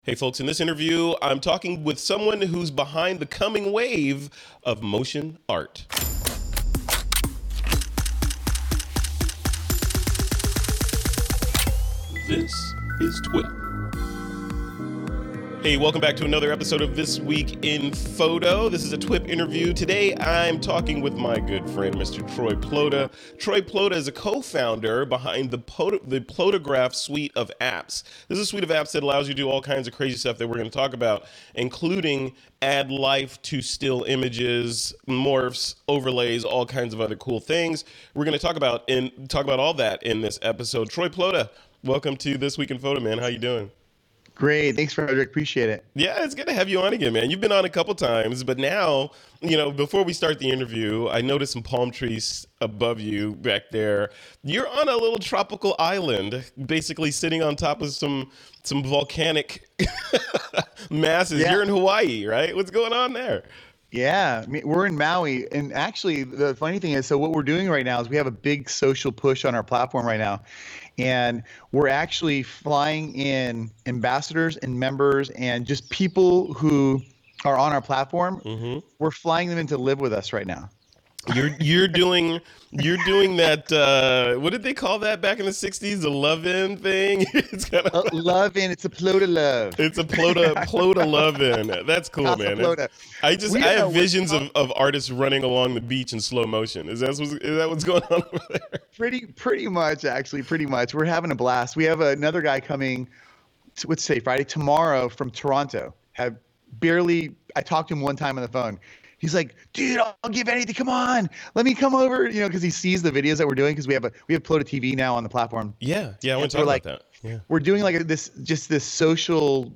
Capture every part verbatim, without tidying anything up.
Hey folks, in this interview, I'm talking with someone who's behind the coming wave of motion art. This is TWIP. Hey, welcome back to another episode of This Week in Photo. This is a TWIP interview. Today, I'm talking with my good friend, Mister Troy Plota. Troy Plota is a co-founder behind the, Pot- the Plotograph suite of apps. This is a suite of apps that allows you to do all kinds of crazy stuff that we're going to talk about, including add life to still images, morphs, overlays, all kinds of other cool things. We're going to talk about in talk about all that in this episode. Troy Plota, welcome to This Week in Photo, man. How you doing? Great. Thanks, Frederick. Appreciate it. Yeah, it's good to have you on again, man. You've been on a couple times, but now, you know, before we start the interview, I noticed some palm trees above you back there. You're on a little tropical island, basically sitting on top of some some volcanic masses. Yeah. You're in Hawaii, right? What's going on there? Yeah, I mean, we're in Maui. And actually, the funny thing is, so what we're doing right now is we have a big social push on our platform right now. And we're actually flying in ambassadors and members and just people who are on our platform. Mm-hmm. We're flying them in to live with us right now. You're you're doing you're doing that. Uh, what did they call that back in the sixties? The love-in thing. It's kind of uh, love-in. It's a Plota love. It's a Plota Plota love-in. That's cool, Casa man. Plota. I just We I know have visions of, of artists running along the beach in slow motion. Is that what's, is that what's going on over there? Pretty pretty much, actually, pretty much. We're having a blast. We have another guy coming. What's today? Friday tomorrow from Toronto. Have barely. I talked to him one time on the phone. He's like, dude, I'll give anything. Come on, let me come over. You know, because he sees the videos that we're doing because we have a we have Plota T V now on the platform. Yeah, yeah, I want to so talk like, about that. Yeah, we're doing like a, this just this social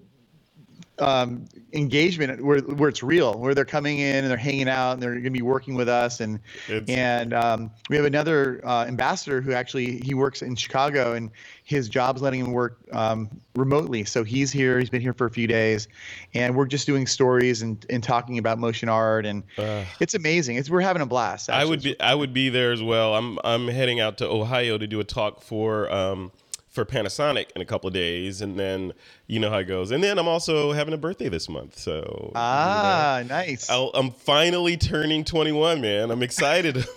um, engagement where where it's real, where they're coming in and they're hanging out and they're going to be working with us. And It's- and um, we have another uh, ambassador who actually he works in Chicago and his job's letting him work um, remotely. So he's here. He's been here for a few days, and we're just doing stories and, and talking about motion art, and Uh, it's amazing. It's we're having a blast. I Actually. would be I would be there as well. I'm I'm heading out to Ohio to do a talk for um for Panasonic in a couple of days, and then you know how it goes. And then I'm also having a birthday this month, so Ah, nice. I'll, I'm finally turning twenty-one, man. I'm excited.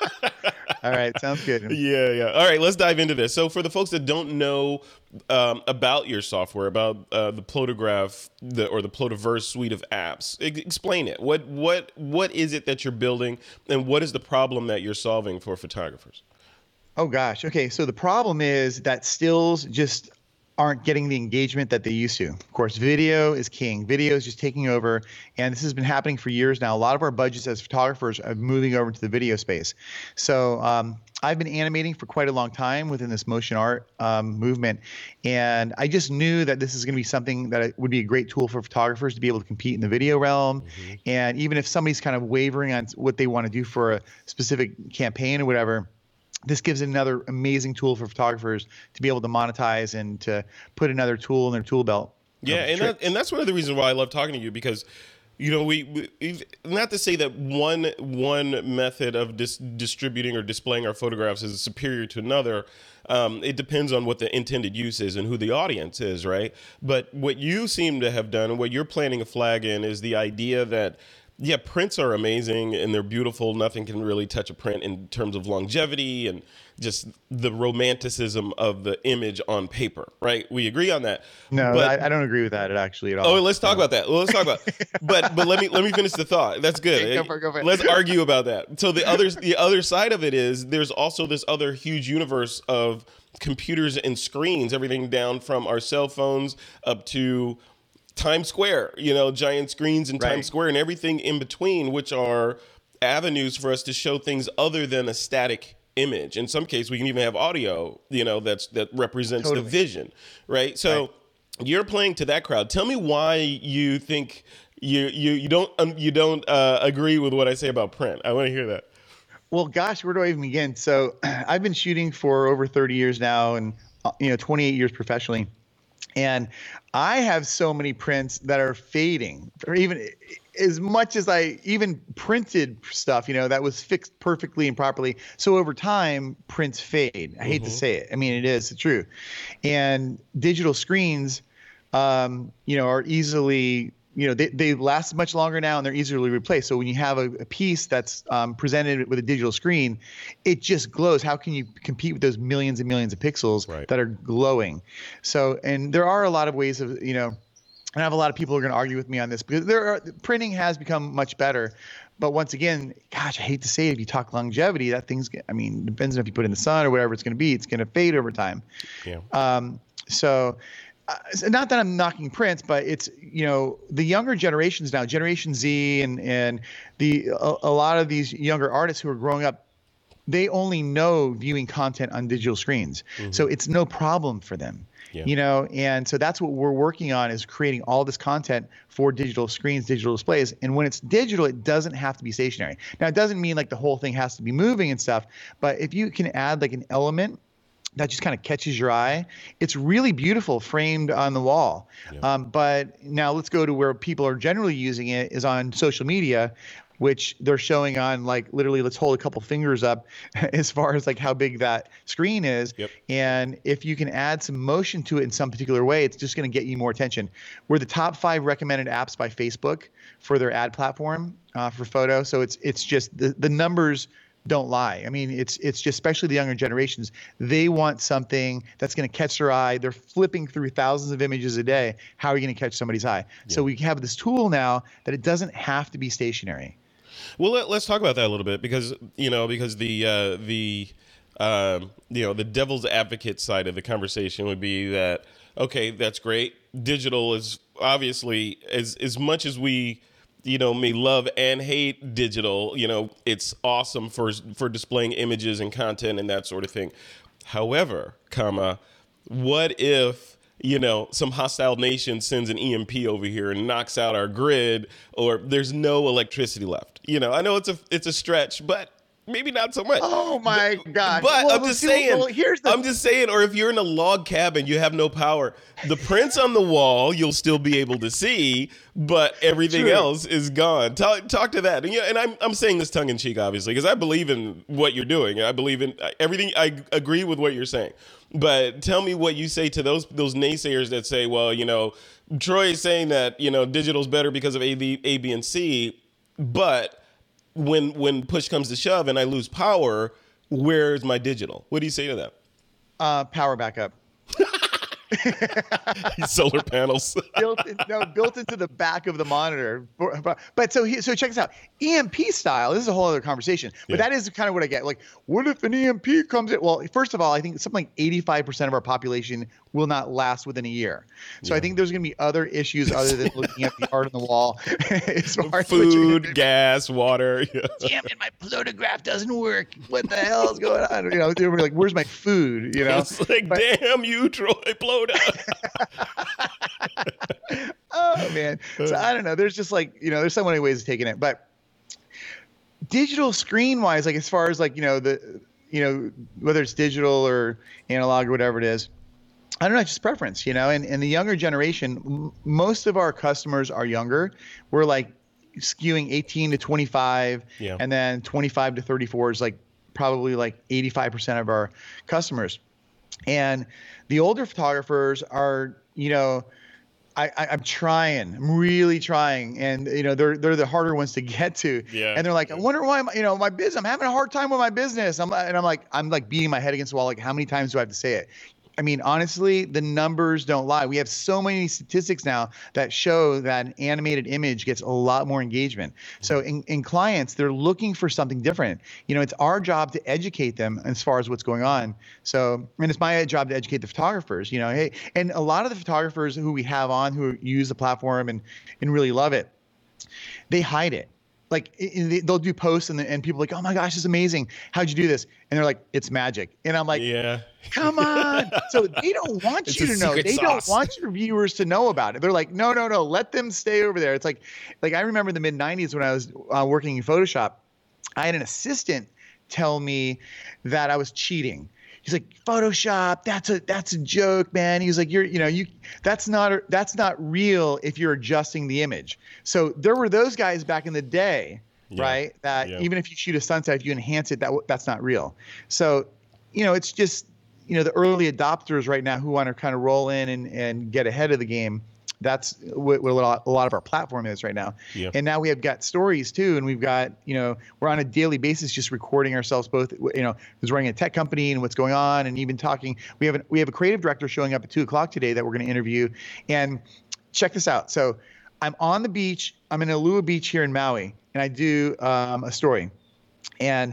All right, sounds good. Yeah, yeah. All right, let's dive into this. So for the folks that don't know um, about your software, about uh, the Plotograph the, or the Plotaverse suite of apps, e- explain it. What what what is it that you're building, and what is the problem that you're solving for photographers? Oh gosh. Okay. So the problem is that stills just aren't getting the engagement that they used to. Of course, video is king. Video is just taking over, and this has been happening for years now. A lot of our budgets as photographers are moving over to the video space. So um, I've been animating for quite a long time within this motion art um, movement, and I just knew that this is going to be something that would be a great tool for photographers to be able to compete in the video realm. Mm-hmm. And even if somebody's kind of wavering on what they want to do for a specific campaign or whatever, this gives another amazing tool for photographers to be able to monetize and to put another tool in their tool belt. Yeah, and that, and that's one of the reasons why I love talking to you, because you know we, we not to say that one one method of dis- distributing or displaying our photographs is superior to another. Um, it depends on what the intended use is and who the audience is, right? But what you seem to have done and what you're planting a flag in is the idea that, yeah, prints are amazing and they're beautiful. Nothing can really touch a print in terms of longevity and just the romanticism of the image on paper, right? We agree on that. No, but, I, I don't agree with that actually at all. Oh, let's talk about that. Well, let's talk about. But but let me let me finish the thought. That's good. Okay, go for it, go for it. Let's argue about that. So the other the other side of it is there's also this other huge universe of computers and screens, everything down from our cell phones up to Times Square, you know, giant screens in Right. Times Square and everything in between, which are avenues for us to show things other than a static image. In some case, we can even have audio, you know, that's that represents Totally. the vision, right? So Right. you're playing to that crowd. Tell me why you think you you you don't um, you don't uh, agree with what I say about print. I want to hear that. Well, gosh, where do I even begin? So I've been shooting for over thirty years now, and uh, you know, twenty-eight years professionally. And I have so many prints that are fading, or even as much as I even printed stuff, you know, that was fixed perfectly and properly. So over time, prints fade. I hate Mhm. to say it. I mean, it is the truth. And digital screens um, you know, are easily, you know, they, they last much longer now and they're easily replaced. So when you have a, a piece that's um, presented with a digital screen, it just glows. How can you compete with those millions and millions of pixels Right. that are glowing? So, and there are a lot of ways of, you know, and I have a lot of people who are going to argue with me on this because there are, printing has become much better. But once again, gosh, I hate to say it, if you talk longevity, that thing's, I mean, depends on if you put it in the sun or whatever it's going to be, it's going to fade over time. Yeah. Um, so, uh, not that I'm knocking prints, but it's, you know, the younger generations now, Generation Z and, and the, a, a lot of these younger artists who are growing up, they only know viewing content on digital screens. Mm-hmm. So it's no problem for them. Yeah. You know, and so that's what we're working on, is creating all this content for digital screens, digital displays. And when it's digital, it doesn't have to be stationary. Now, it doesn't mean like the whole thing has to be moving and stuff, but if you can add like an element that just kind of catches your eye, it's really beautiful framed on the wall. Yeah. Um, but now let's go to where people are generally using it, is on social media, which they're showing on like literally, let's hold a couple fingers up as far as like how big that screen is. Yep. And if you can add some motion to it in some particular way, it's just going to get you more attention. We're the top five recommended apps by Facebook for their ad platform uh, for photo. So it's it's just the, the numbers don't lie. I mean, it's it's just, especially the younger generations, they want something that's going to catch their eye. They're flipping through thousands of images a day. How are you going to catch somebody's eye? Yeah. So we have this tool now that it doesn't have to be stationary. Well, let, let's talk about that a little bit, because you know, because the uh, the um, you know the devil's advocate side of the conversation would be that, okay, that's great. Digital is obviously, as as much as we, you know, may love and hate digital, you know, it's awesome for for displaying images and content and that sort of thing. However, comma, what if, you know, some hostile nation sends an E M P over here and knocks out our grid, or there's no electricity left? You know, I know it's a it's a stretch, but maybe not so much. Oh my God! But well, I'm just saying. Well, here's the- I'm just saying. Or if you're in a log cabin, you have no power. The prints on the wall you'll still be able to see, but everything True. else is gone. Talk talk to that. And, yeah, and I'm I'm saying this tongue in cheek, obviously, because I believe in what you're doing. I believe in everything. I agree with what you're saying. But tell me what you say to those those naysayers that say, well, you know, Troy is saying that, you know, digital's better because of A, B, A, B, and C, but when when push comes to shove and I lose power, where's my digital? What do you say to that? Uh, power backup. Solar panels. built in, no, built into the back of the monitor. But so so check this out. E M P style. This is a whole other conversation. But yeah. that is kind of what I get. Like, what if an E M P comes in? Well, first of all, I think something like eighty-five percent of our population will not last within a year. So yeah. I think there's going to be other issues other than looking at the art on the wall. As far Food, as gas, water. Yeah. Damn it, my plotograph doesn't work. What the hell is going on? You know, they're like, where's my food? You know, it's like, but, damn you, Troy, Plota. Oh man. So I don't know. There's just like, you know, there's so many ways of taking it, but digital screen wise, like as far as like, you know, the, you know, whether it's digital or analog or whatever it is, I don't know, it's just preference, you know, and, and the younger generation, m- most of our customers are younger. We're like skewing eighteen to twenty-five, yeah. and then twenty-five to thirty-four is like probably like eighty-five percent of our customers. And the older photographers are, you know, I, I, I'm trying, I'm really trying. And, you know, they're, they're the harder ones to get to. Yeah. And they're like, I wonder why, my, you know, my business, I'm having a hard time with my business. I'm, and I'm like, I'm like beating my head against the wall. Like, how many times do I have to say it? I mean, honestly, the numbers don't lie. We have so many statistics now that show that an animated image gets a lot more engagement. So in, in clients, they're looking for something different. You know, it's our job to educate them as far as what's going on. So, and it's my job to educate the photographers, you know, hey, and a lot of the photographers who we have on who use the platform and, and really love it, they hide it. Like it, they'll do posts and, the, and people are like, oh my gosh, this is amazing. How'd you do this? And they're like, it's magic. And I'm like, yeah, come on. So they don't want it's you to know. They sauce. don't want your viewers to know about it. They're like, no, no, no, let them stay over there. It's like, like I remember in the mid nineties when I was uh, working in Photoshop, I had an assistant tell me that I was cheating. He's like, Photoshop, that's a that's a joke, man. He's like, you're, you know, you that's not that's not real if you're adjusting the image. So there were those guys back in the day, yeah. right? That yeah. even if you shoot a sunset, if you enhance it, that that's not real. So, you know, it's just, you know, the early adopters right now who want to kind of roll in and, and get ahead of the game. That's what, what a, lot, a lot of our platform is right now. Yeah. And now we have got stories too. And we've got, you know, we're on a daily basis just recording ourselves both, you know, who's running a tech company and what's going on. And even talking, we have, an, we have a creative director showing up at two o'clock today that we're going to interview. And check this out. So I'm on the beach. I'm in Alua Beach here in Maui, and I do um, a story. And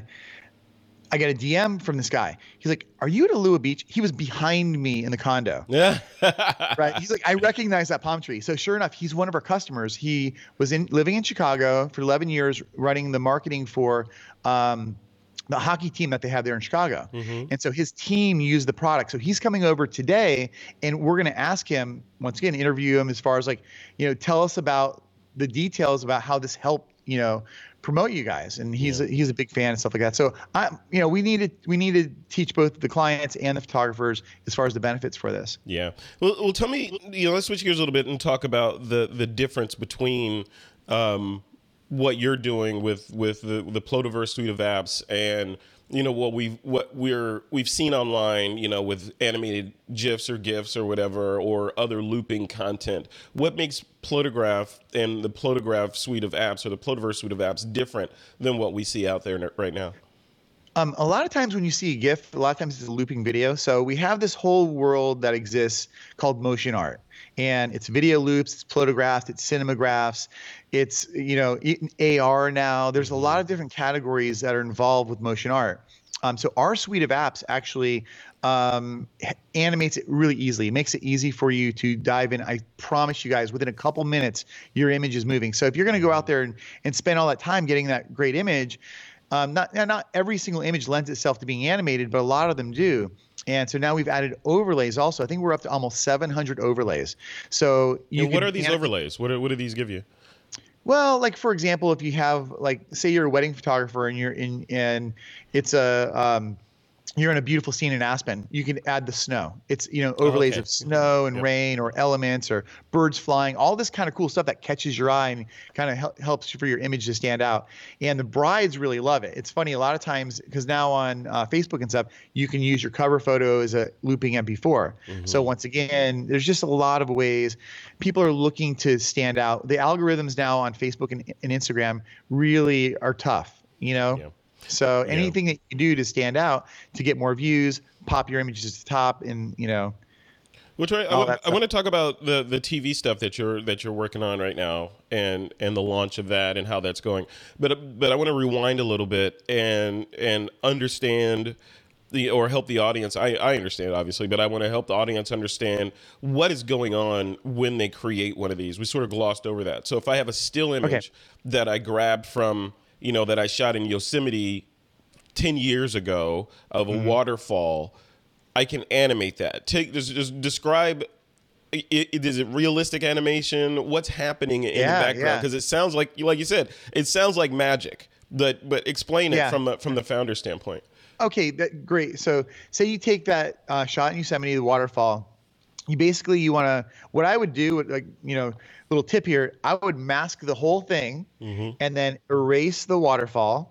I got a D M from this guy. He's like, "Are you at Alua Beach?" He was behind me in the condo. Yeah. Right. He's like, "I recognize that palm tree." So sure enough, he's one of our customers. He was in living in Chicago for eleven years, running the marketing for um, the hockey team that they have there in Chicago. Mm-hmm. And so his team used the product. So he's coming over today, and we're going to ask him, once again, interview him as far as like, you know, tell us about the details about how this helped, you know, promote you guys. And he's yeah. a, he's a big fan and stuff like that. So I, you know, we need to we need to teach both the clients and the photographers as far as the benefits for this. Yeah. Well, well, tell me, you know, let's switch gears a little bit and talk about the the difference between um, what you're doing with with the the Plotaverse suite of apps and, you know, what we've what we're we've seen online, you know, with animated GIFs or GIFs or whatever, or other looping content. What makes Plotograph and the Plotograph suite of apps or the Plotaverse suite of apps different than what we see out there right now? Um, a lot of times when you see a GIF, a lot of times it's a looping video. So we have this whole world that exists called motion art, and it's video loops, it's plotographs, it's cinemagraphs, it's, you know, A R now. There's a lot of different categories that are involved with motion art. Um, so our suite of apps actually um, animates it really easily. It makes it easy for you to dive in. I promise you guys, within a couple minutes, your image is moving. So if you're going to go out there and, and spend all that time getting that great image, Um, not not every single image lends itself to being animated, but a lot of them do. And so now we've added overlays also. I think we're up to almost seven hundred overlays. So you and what can are these anim- overlays? What, are, what do these give you? Well, like for example, if you have, like, say you're a wedding photographer and you're in, and it's a um, you're in a beautiful scene in Aspen, you can add the snow. It's, you know, overlays okay. of snow and Yep. rain or elements or birds flying, all this kind of cool stuff that catches your eye and kind of hel- helps for your image to stand out. And the brides really love it. It's funny, a lot of times, because now on uh, Facebook and stuff, you can use your cover photo as a looping M P four. Mm-hmm. So once again, there's just a lot of ways people are looking to stand out. The algorithms now on Facebook and, and Instagram really are tough, you know? Yeah. So Yeah. anything that you do to stand out, to get more views, pop your images to the top, and, you know. Which I, I, want, I want to talk about the, the T V stuff that you're that you're working on right now, and, and the launch of that and how that's going. But but I want to rewind a little bit and and understand the or help the audience. I, I understand obviously, but I want to help the audience understand what is going on when they create one of these. We sort of glossed over that. So if I have a still image Okay. that I grabbed from, you know, that I shot in Yosemite ten years ago of a mm-hmm. waterfall, I can animate that. Take just, just describe. It, it, is it realistic animation? What's happening in Yeah, the background? yeah. Because it sounds like, like you said, it sounds like magic. But but explain it Yeah. from a, from the founder standpoint. Okay, that, great. So say you take that uh, shot in Yosemite, the waterfall. You basically, you want to, what I would do, like, you know, little tip here, I would mask the whole thing mm-hmm. and then erase the waterfall.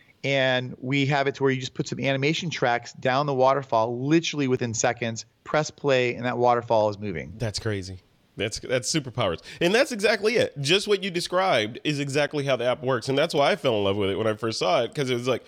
And we have it to where you just put some animation tracks down the waterfall, literally within seconds, press play, and that waterfall is moving. That's crazy. That's that's superpowers. And that's exactly it. Just what you described is exactly how the app works. And that's why I fell in love with it when I first saw it, because it was like,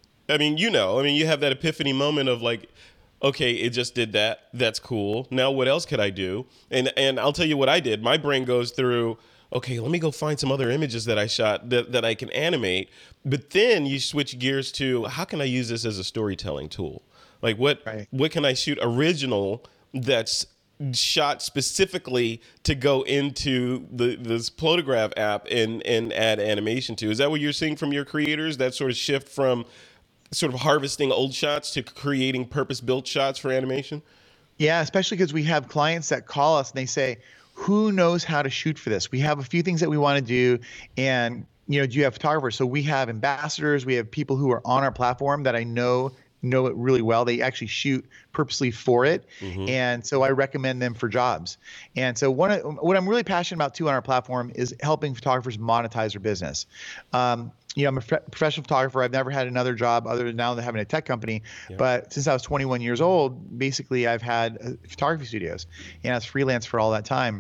I mean, you know, I mean, you have that epiphany moment of like, okay, it just did that. That's cool. Now what else could I do? And and I'll tell you what I did. My brain goes through, okay, let me go find some other images that I shot that, that I can animate. But then you switch gears to, how can I use this as a storytelling tool? Like what Right. what can I shoot original that's shot specifically to go into the this Plotograph app and, and add animation to? Is that what you're seeing from your creators? That sort of shift from sort of harvesting old shots to creating purpose-built shots for animation? Yeah, especially because we have clients that call us and they say, who knows how to shoot for this? We have a few things that we want to do. And, you know, do you have photographers? So we have ambassadors. We have people who are on our platform that I know know it really well. They actually shoot purposely for it. Mm-hmm. And so I recommend them for jobs. And so one of, what I'm really passionate about too on our platform is helping photographers monetize their business. Um, you know, I'm a f- professional photographer. I've never had another job other than now than having a tech company. Yeah. But since I was twenty-one years old, basically I've had uh, photography studios, and I was freelance for all that time.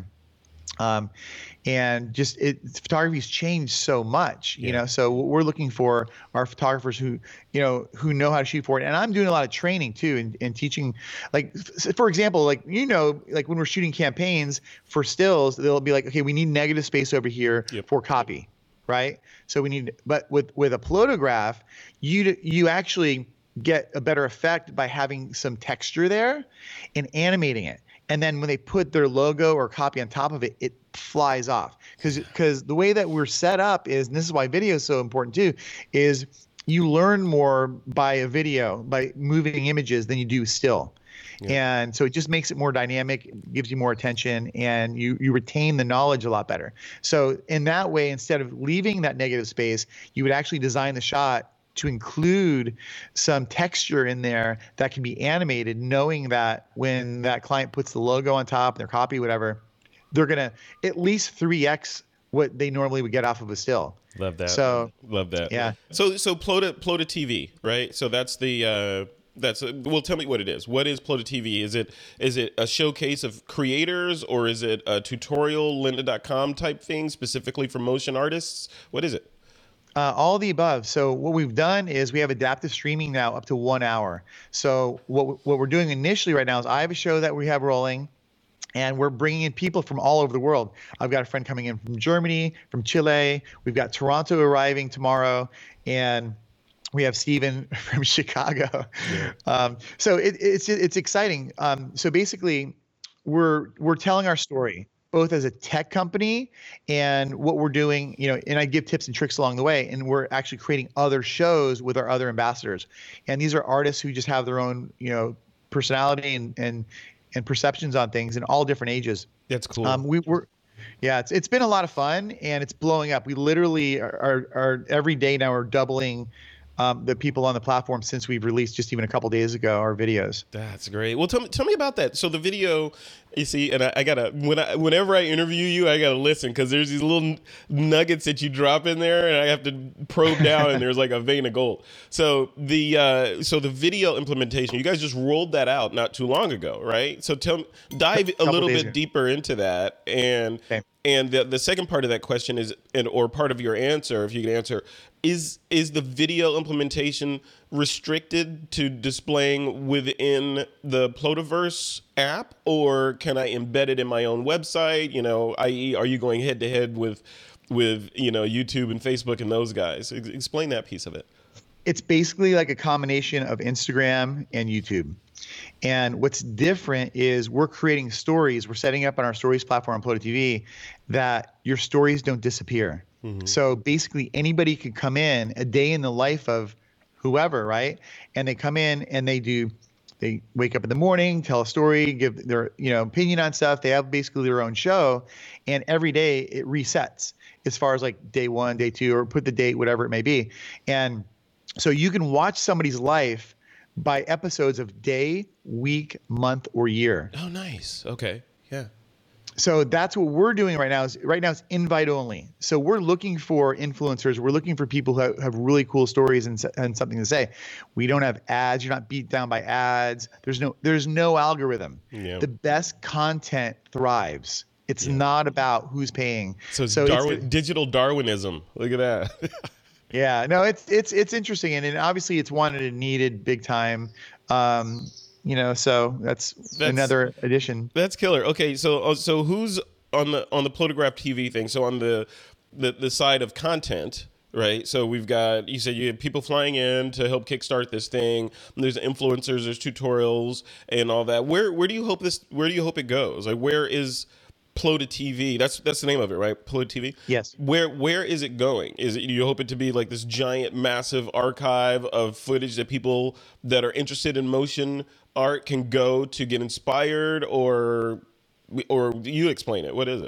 Um, and just it, photography's changed so much, you Yeah. know, so what we're looking for are photographers who, you know, who know how to shoot for it. And I'm doing a lot of training too, and, and teaching, like, f- for example, like, you know, like when we're shooting campaigns for stills, they'll be like, okay, we need negative space over here Yep. for copy. Right. So we need, but with, with a plotograph, you, you actually get a better effect by having some texture there and animating it. And then when they put their logo or copy on top of it, it flies off. Because because the way that we're set up is, and this is why video is so important too, is you learn more by a video, by moving images than you do still. Yeah. And so it just makes it more dynamic, gives you more attention, and you you retain the knowledge a lot better. So in that way, instead of leaving that negative space, you would actually design the shot to include some texture in there that can be animated, knowing that when that client puts the logo on top, their copy, whatever, they're going to at least three X what they normally would get off of a still. Love that. So love that. Yeah. So so Plota Plota T V, right? So that's the uh that's a, well, tell me what it is. What is Plota T V? Is it is it a showcase of creators, or is it a tutorial lynda dot com type thing specifically for motion artists? What is it? Uh, all the above. So what we've done is we have adaptive streaming now up to one hour. So what what we're doing initially right now is I have a show that we have rolling, and we're bringing in people from all over the world. I've got a friend coming in from Germany, from Chile. We've got Toronto arriving tomorrow, and we have Steven from Chicago. Yeah. Um, so it, it's it's exciting. Um, so basically, we're we're telling our story, both as a tech company and what we're doing, you know, and I give tips and tricks along the way. And we're actually creating other shows with our other ambassadors. And these are artists who just have their own, you know, personality and, and, and perceptions on things in all different ages. That's cool. Um, we were, yeah, it's, it's been a lot of fun, and it's blowing up. We literally are, are, are every day now we're doubling Um, the people on the platform since we've released just even a couple days ago our videos. That's great. Well, tell me, tell me about that. So the video, you see, and I, I gotta when I whenever I interview you, I gotta listen, because there's these little nuggets that you drop in there, and I have to probe down, and there's like a vein of gold. So the uh, so the video implementation, you guys just rolled that out not too long ago, right? So tell dive a little bit ago. deeper into that, and. Okay. And the, the second part of that question is, and or part of your answer, if you can answer, is is the video implementation restricted to displaying within the Plotaverse app, or can I embed it in my own website? You know, that is, are you going head to head with with you know YouTube and Facebook and those guys? Ex- explain that piece of it. It's basically like a combination of Instagram and YouTube. And what's different is we're creating stories. We're setting up on our stories platform on Plota T V that your stories don't disappear. Mm-hmm. So basically anybody could come in, a day in the life of whoever, right? And they come in and they do, they wake up in the morning, tell a story, give their, you know, opinion on stuff. They have basically their own show, and every day it resets as far as like day one, day two, or put the date, whatever it may be. And so you can watch somebody's life by episodes of day, week, month, or year. Oh, nice. Okay. Yeah. So that's what we're doing right now. Is right now it's invite only. So we're looking for influencers. We're looking for people who have, have really cool stories and, and something to say. We don't have ads. You're not beat down by ads. There's no there's no algorithm. Yeah. The best content thrives. It's yeah. not about who's paying. So it's, so Darwin, it's digital Darwinism. Look at that. Yeah, no, it's it's it's interesting, and, and obviously it's wanted and needed big time. Um, you know, so that's, that's another addition. That's killer. Okay, so so who's on the on the Plotograph T V thing? So on the the the side of content, right? So we've got, you said you have people flying in to help kickstart this thing. There's influencers, there's tutorials, and all that. Where where do you hope this? Where do you hope it goes? Like, where is Plota T V? That's that's the name of it, right? Plota T V. Yes. Where where is it going? Is it, you hope it to be like this giant, massive archive of footage that people that are interested in motion art can go to get inspired, or or you explain it? What is it?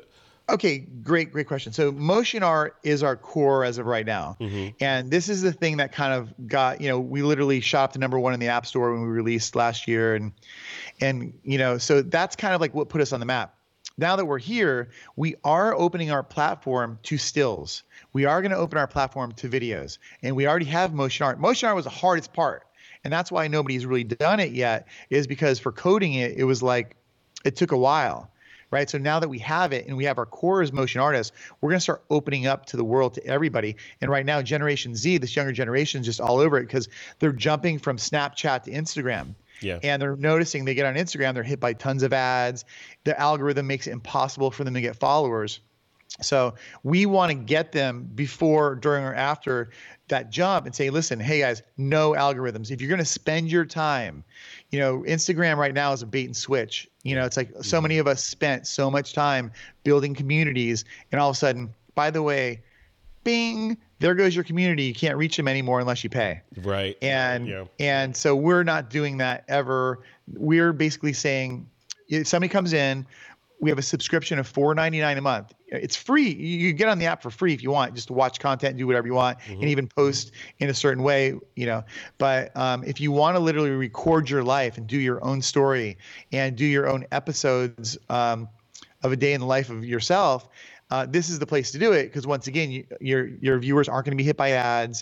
Okay, great, great question. So motion art is our core as of right now. Mm-hmm. And this is the thing that kind of got, you know, we literally shot up to number one in the App Store when we released last year. And, and, you know, so that's kind of like what put us on the map. Now that we're here, we are opening our platform to stills. We are going to open our platform to videos. And we already have motion art. Motion art was the hardest part. And that's why nobody's really done it yet, is because for coding it, it was like, it took a while. Right. So now that we have it and we have our core as motion artists, we're going to start opening up to the world, to everybody. And right now, Generation Z, this younger generation, is just all over it because they're jumping from Snapchat to Instagram. Yeah. And they're noticing they get on Instagram, they're hit by tons of ads. The algorithm makes it impossible for them to get followers. So we want to get them before, during, or after that jump and say, listen, hey guys, no algorithms. If you're going to spend your time, you know, Instagram right now is a bait and switch. You know, it's like so many of us spent so much time building communities, and all of a sudden, by the way, bing, there goes your community. You can't reach them anymore unless you pay. Right. And yeah. and so we're not doing that ever. We're basically saying, if somebody comes in, we have a subscription of four ninety-nine a month. It's free. You get on the app for free if you want, just to watch content, do whatever you want, mm-hmm. and even post in a certain way, you know. But um, if you want to literally record your life and do your own story and do your own episodes um, of a day in the life of yourself, uh, this is the place to do it. Because once again, you, your your viewers aren't going to be hit by ads.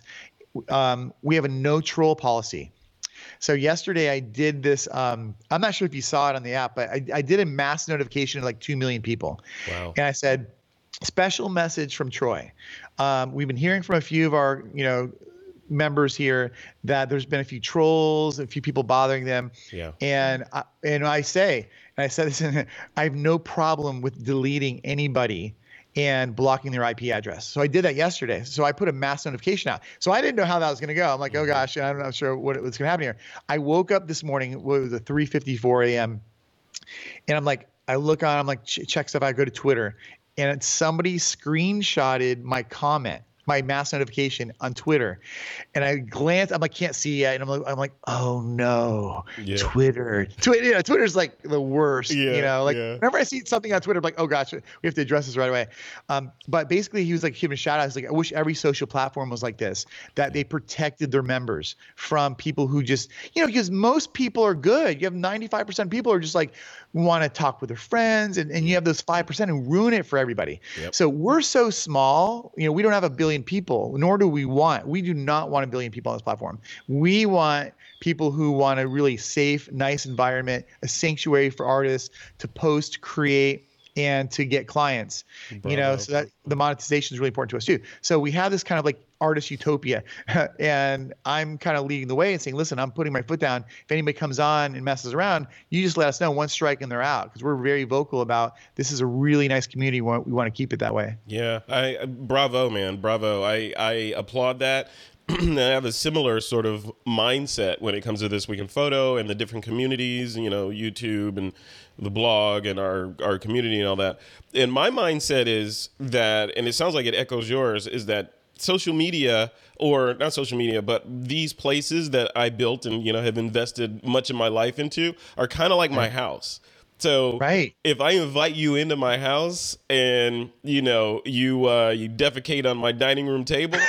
Um, we have a no troll policy. So yesterday I did this. Um, I'm not sure if you saw it on the app, but I, I did a mass notification to like two million people. Wow. And I said, special message from Troy. Um, we've been hearing from a few of our, you know, members here that there's been a few trolls, a few people bothering them. Yeah. And I, and I say, and I said this, in, I have no problem with deleting anybody and blocking their I P address. So I did that yesterday. So I put a mass notification out. So I didn't know how that was going to go. I'm like, oh gosh, I'm not sure what was going to happen here. I woke up this morning, what was it, three fifty-four a.m. And I'm like, I look on, I'm like, ch- check stuff out, I go to Twitter. And it's somebody screenshotted my comment, my mass notification on Twitter. And I glance, I'm like, can't see yet. And I'm like, I'm like, oh no, yeah. Twitter. Twitter, you know, Twitter's like the worst, yeah, you know, like yeah. whenever I see something on Twitter, I'm like, oh gosh, we have to address this right away. Um, but basically he was like giving a shout out. He's like, I wish every social platform was like this, that they protected their members from people who just, you know, because most people are good. You have ninety-five percent of people are just like, want to talk with their friends, and, and you have those five percent who ruin it for everybody. Yep. So we're so small, you know, we don't have a billion people, nor do we want, we do not want a billion people on this platform. We want people who want a really safe, nice environment, a sanctuary for artists to post, create, and to get clients, Bravo. You know, so that the monetization is really important to us too. So we have this kind of like artist utopia, and I'm kind of leading the way and saying, listen, I'm putting my foot down. If anybody comes on and messes around, you just let us know, one strike and they're out, because we're very vocal about this is a really nice community. We want, we want to keep it that way. Yeah. I, bravo, man. Bravo. I, I applaud that. I have a similar sort of mindset when it comes to This Week in Photo and the different communities, you know, YouTube and the blog and our, our community and all that. And my mindset is that, and it sounds like it echoes yours, is that social media, or not social media, but these places that I built and, you know, have invested much of my life into are kind of like my house. So right. if I invite you into my house and, you know, you uh, you defecate on my dining room table,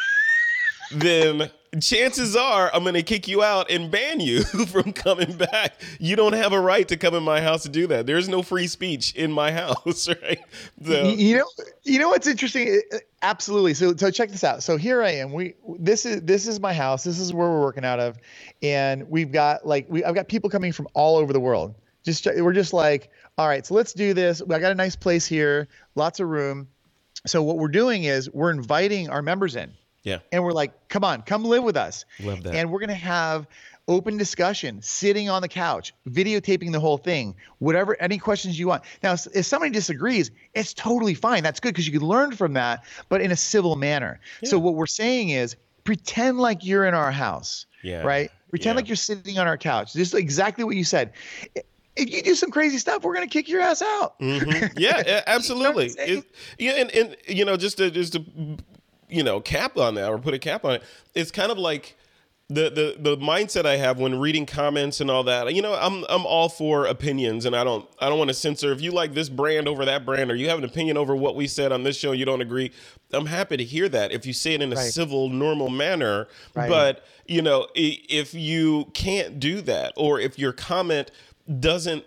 then chances are I'm going to kick you out and ban you from coming back. You don't have a right to come in my house to do that. There's no free speech in my house, right? So. You know, you know what's interesting? Absolutely. So, so check this out. So here I am. We this is this is my house. This is where we're working out of, and we've got like we I've got people coming from all over the world. Just we're just like, all right, so let's do this. I got a nice place here, lots of room. So what we're doing is we're inviting our members in. Yeah. And we're like, come on, come live with us. Love that. And we're going to have open discussion, sitting on the couch, videotaping the whole thing, whatever, any questions you want. Now, if somebody disagrees, it's totally fine. That's good because you can learn from that, but in a civil manner. Yeah. So what we're saying is pretend like you're in our house, yeah. right? Pretend yeah. like you're sitting on our couch. Just exactly what you said. If you do some crazy stuff, we're going to kick your ass out. Mm-hmm. Yeah, absolutely. You know it, yeah. And, and, you know, just to, just to, you know, cap on that or put a cap on it. It's kind of like the, the the mindset I have when reading comments and all that, you know, I'm I'm all for opinions, and I don't I don't want to censor. If you like this brand over that brand, or you have an opinion over what we said on this show, you don't agree, I'm happy to hear that if you say it in a Right. civil, normal manner. Right. But, you know, i- if you can't do that, or if your comment doesn't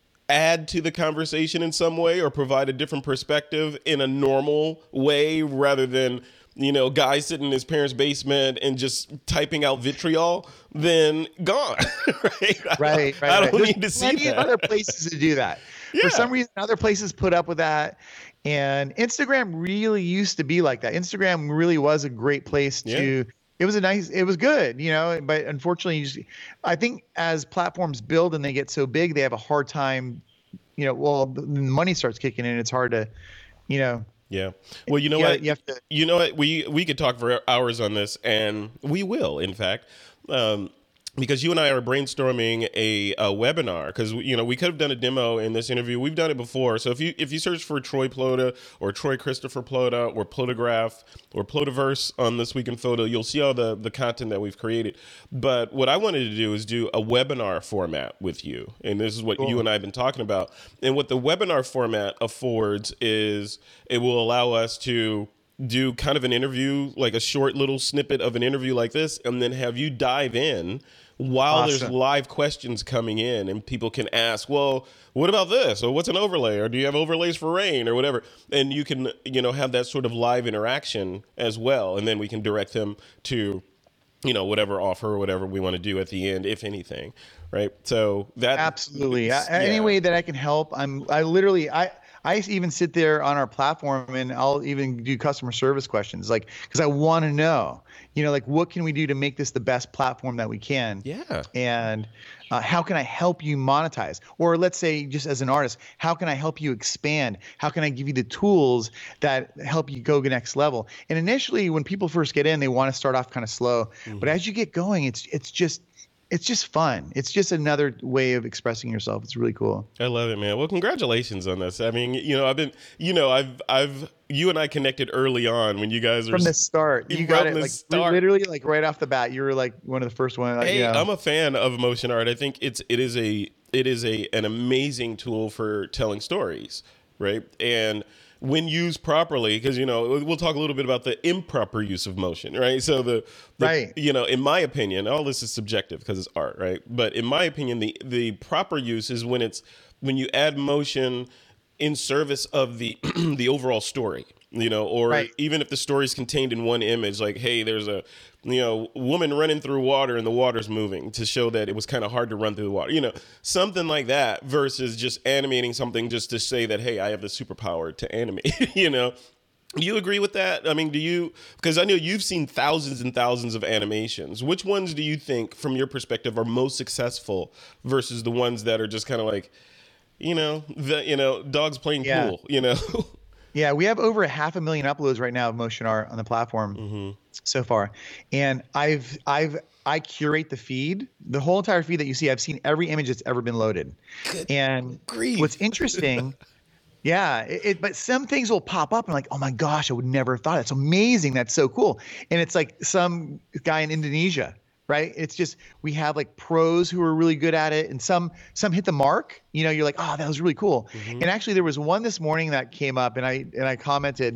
add to the conversation in some way or provide a different perspective in a normal way, rather than, you know, guy sitting in his parents' basement and just typing out vitriol, then gone. right? Right, right. I don't right. need to There's see plenty that. of other places to do that. Yeah. For some reason, other places put up with that. And Instagram really used to be like that. Instagram really was a great place to. Yeah. It was a nice. It was good, you know. But unfortunately, you just, I think as platforms build and they get so big, they have a hard time. You know, well, the money starts kicking in. It's hard to, you know. Yeah. Well, you know you what? gotta- you have to- You know what? We we could talk for hours on this, and we will, in fact, um, because you and I are brainstorming a, a webinar. Because you know we could have done a demo in this interview. We've done it before. So if you if you search for Troy Plota or Troy Christopher Plota or Plotograph or Plotaverse on This Week in Photo, you'll see all the the content that we've created. But what I wanted to do is do a webinar format with you, and this is what you and I have been talking about. And what the webinar format affords is it will allow us to do kind of an interview, like a short little snippet of an interview like this, and then have you dive in while there's Awesome. live questions coming in, and people can ask, well, what about this? Or what's an overlay? Or do you have overlays for rain or whatever? And you can, you know, have that sort of live interaction as well. And then we can direct them to, you know, whatever offer or whatever we want to do at the end, if anything. Right. So that Absolutely. I, yeah. Any way that I can help, I'm. I literally, I, I even sit there on our platform and I'll even do customer service questions, like because I want to know, you know, like what can we do to make this the best platform that we can? Yeah. And uh, how can I help you monetize? Or let's say, just as an artist, how can I help you expand? How can I give you the tools that help you go to the next level? And initially, when people first get in, they want to start off kind of slow, Mm-hmm. but as you get going, it's it's just it's just fun. It's just another way of expressing yourself. It's really cool. I love it, man. Well, congratulations on this. I mean, you know, I've been, you know, I've, I've, you and I connected early on when you guys were From the start, you From got it the like start. literally like right off the bat. You were like one of the first ones. Like, Hey, you know. I'm a fan of motion art. I think it's, it is a, it is a, an amazing tool for telling stories, right? And when used properly, because, you know, we'll talk a little bit about the improper use of motion, right? So the, the Right. you know, in my opinion, all this is subjective because it's art, right? But in my opinion, the the proper use is when it's when you add motion in service of the the overall story, you know, or Right. even if the story is contained in one image, like, hey, there's a, you know, woman running through water and the water's moving to show that it was kind of hard to run through the water, you know, something like that, versus just animating something just to say that, hey, I have the superpower to animate, you know. Do you agree with that? I mean, do you, because I know you've seen thousands and thousands of animations. Which ones do you think, from your perspective, are most successful versus the ones that are just kind of like, you know, the, you know, dogs playing Yeah. pool, you know? Yeah, we have over a half a million uploads right now of motion art on the platform Mm-hmm. so far, and I've I've I curate the feed, the whole entire feed that you see. I've seen every image that's ever been loaded, and grief. what's interesting, yeah, it, it, but some things will pop up and like, oh my gosh, I would never have thought. It's amazing. That's so cool. And it's like some guy in Indonesia. Right. It's just we have like pros who are really good at it, and some some hit the mark. You know, you're like, oh, that was really cool. And actually, there was one this morning that came up, and I and I commented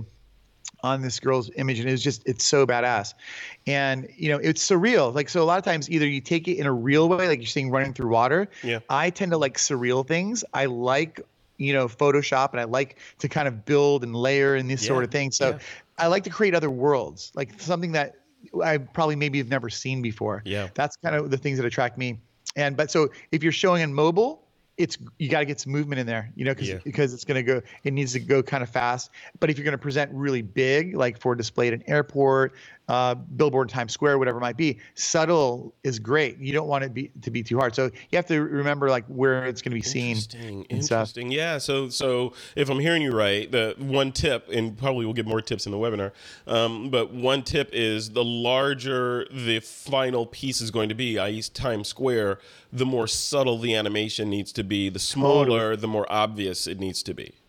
on this girl's image, and it was just it's so badass. And you know, it's surreal. Like, so a lot of times, either you take it in a real way, like you're seeing running through water. Yeah. I tend to like surreal things. I like, you know, Photoshop, and I like to kind of build and layer and this Yeah, sort of thing. So yeah. I like to create other worlds, like something that I probably maybe have never seen before. Yeah. That's kind of the things that attract me. And but so if you're showing on mobile, it's you got to get some movement in there, you know, because Yeah. because it's going to go, it needs to go kind of fast. But if you're going to present really big, like for display at an airport, uh, billboard in Times Square, whatever it might be, subtle is great. You don't want it be to be too hard. So you have to remember like where it's going to be seen. Interesting. and stuff. Interesting. Yeah. So, so if I'm hearing you right, the one tip, and probably we'll get more tips in the webinar, um, but one tip is the larger the final piece is going to be, that is. Times Square, the more subtle the animation needs to be, the smaller, Totally. the more obvious it needs to be.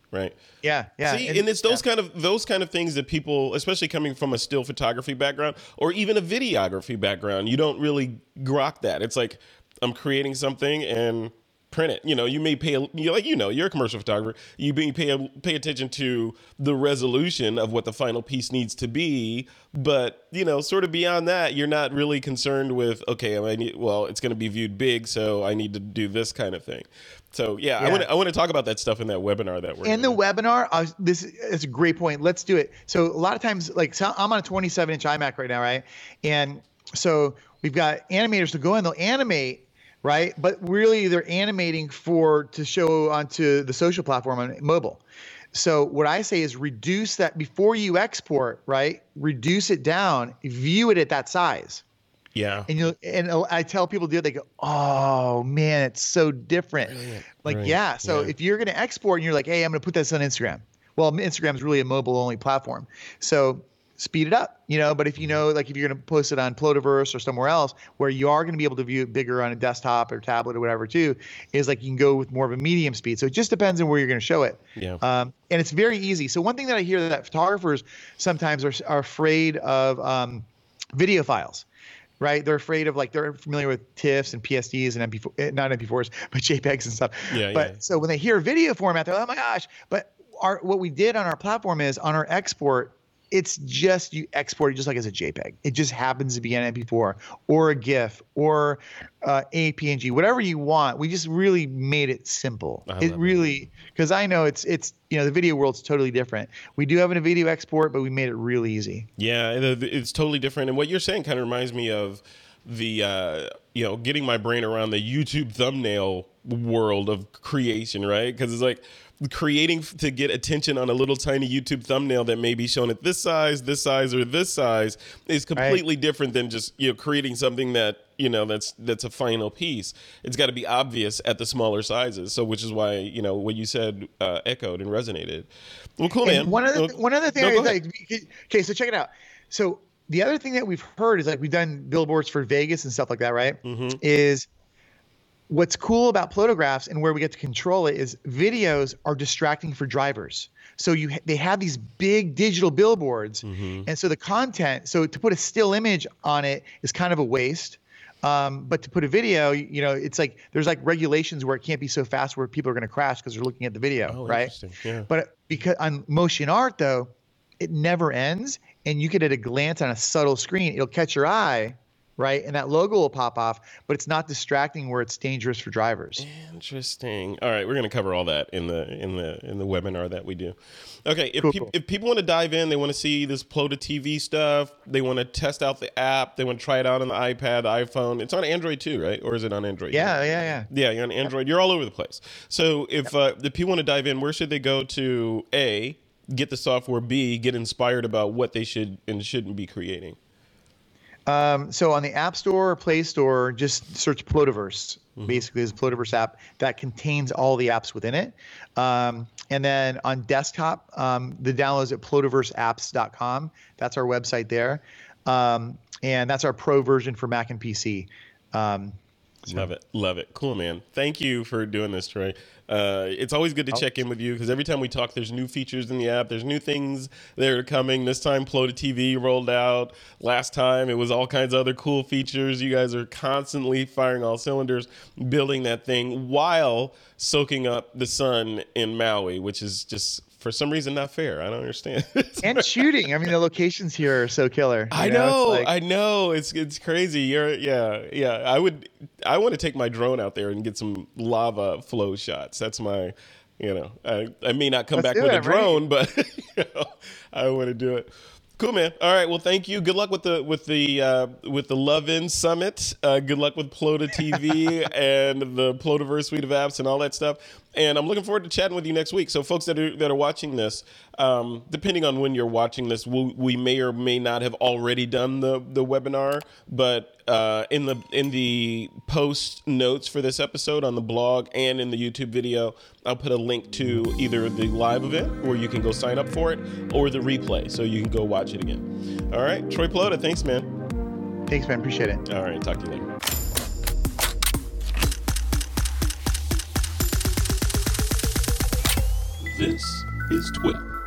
right? Yeah, yeah. See, and, and it's those yeah. kind of those kind of things that people, especially coming from a still photography background or even a videography background, you don't really grok that. It's like I'm creating something and print it. You know, you may pay a, you like you know, you're a commercial photographer. You may pay a, pay attention to the resolution of what the final piece needs to be, but you know, sort of beyond that, you're not really concerned with okay, I need, well, it's going to be viewed big, so I need to do this kind of thing. So yeah, yeah. I want to I want to talk about that stuff in that webinar that we're in the webinar. Uh, this is a great point. Let's do it. So a lot of times, like so I'm on a twenty-seven inch iMac right now, right? And so we've got animators to go in, they'll animate. Right. But really, they're animating for to show onto the social platform on mobile. So what I say is reduce that before you export. Right. Reduce it down. View it at that size. Yeah. And you and I tell people to do it. They go, oh, man, it's so different. Brilliant. Like, right. yeah. So yeah. if you're going to export and you're like, hey, I'm going to put this on Instagram. Well, Instagram is really a mobile only platform. So speed it up, you know, but if you know, like if you're going to post it on Plotaverse or somewhere else where you are going to be able to view it bigger on a desktop or tablet or whatever too, is like you can go with more of a medium speed. So it just depends on where you're going to show it. Yeah. Um, and it's very easy. So one thing that I hear that photographers sometimes are, are afraid of um, video files. Right, they're afraid of like they're familiar with TIFFs and P S Ds and M P four, not M P fours, but JPEGs and stuff. Yeah, but yeah. so when they hear video format, they're like, oh my gosh. But our what we did on our platform is on our export, it's just you export it just like as a JPEG. It just happens to be an M P four or a GIF or uh, a P N G, whatever you want. We just really made it simple. I It really because I know it's it's you know the video world's totally different. We do have a video export, but we made it really easy. Yeah, it's totally different. And what you're saying kind of reminds me of the uh, you know getting my brain around the YouTube thumbnail world of creation, right? Because it's like creating to get attention on a little tiny YouTube thumbnail that may be shown at this size, this size, or this size is completely right. different than just you know creating something that you know that's that's a final piece. It's got to be obvious at the smaller sizes. So which is why you know what you said uh, echoed and resonated. Well, cool, man. And one other well, one other thing. No, I like, okay, so check it out. So the other thing that we've heard is like we've done billboards for Vegas and stuff like that, right? Mm-hmm. Is what's cool about Plotagraphs and where we get to control it is videos are distracting for drivers. So you they have these big digital billboards, mm-hmm. and so the content. So to put a still image on it is kind of a waste. Um, but to put a video, you know, it's like there's like regulations where it can't be so fast where people are going to crash because they're looking at the video, oh, right? Interesting. Yeah. But because on motion art though, it never ends, and you get at a glance on a subtle screen, it'll catch your eye. Right. And that logo will pop off, but it's not distracting where it's dangerous for drivers. Interesting. All right. We're going to cover all that in the in the in the webinar that we do. OK, if, cool, pe- cool. if people want to dive in, they want to see this Plota T V stuff. They want to test out the app. They want to try it out on the iPad, the iPhone. It's on Android, too, right? Or is it on Android? Yeah, yeah, yeah. Yeah, you're on Android. Yep. You're all over the place. So if, yep. uh, if people want to dive in, where should they go to A, get the software, B, get inspired about what they should and shouldn't be creating? Um, so on the App Store or Play Store, just search Plotaverse. Mm-hmm. Basically, it's a Plotaverse app that contains all the apps within it. Um, and then on desktop, um, the download is at plotaverse apps dot com. That's our website there. Um, and that's our pro version for Mac and P C. Um, so. Love it. Love it. Cool, man. Thank you for doing this, Troy. Uh, it's always good to oh. check in with you because every time we talk, there's new features in the app. There's new things that are coming. This time, Plota T V rolled out. Last time, it was all kinds of other cool features. You guys are constantly firing all cylinders, building that thing while soaking up the sun in Maui, which is just, for some reason, not fair. I don't understand. And shooting. I mean, the locations here are so killer. I know. know like... I know. It's it's crazy. You're yeah yeah. I would. I want to take my drone out there and get some lava flow shots. That's my, you know. I I may not come Let's back with it, a drone, right? but you know, I want to do it. Cool, man. All right. Well, thank you. Good luck with the with the uh, with the Love In Summit. Uh, good luck with Plota T V and the Plotaverse suite of apps and all that stuff. And I'm looking forward to chatting with you next week. So, folks that are that are watching this, um, depending on when you're watching this, we'll, we may or may not have already done the the webinar. But uh, in the in the post notes for this episode on the blog and in the YouTube video, I'll put a link to either the live event where you can go sign up for it, or the replay so you can go watch it again. All right, Troy Plota, thanks, man. Thanks, man. Appreciate it. All right, talk to you later. This is Twitter.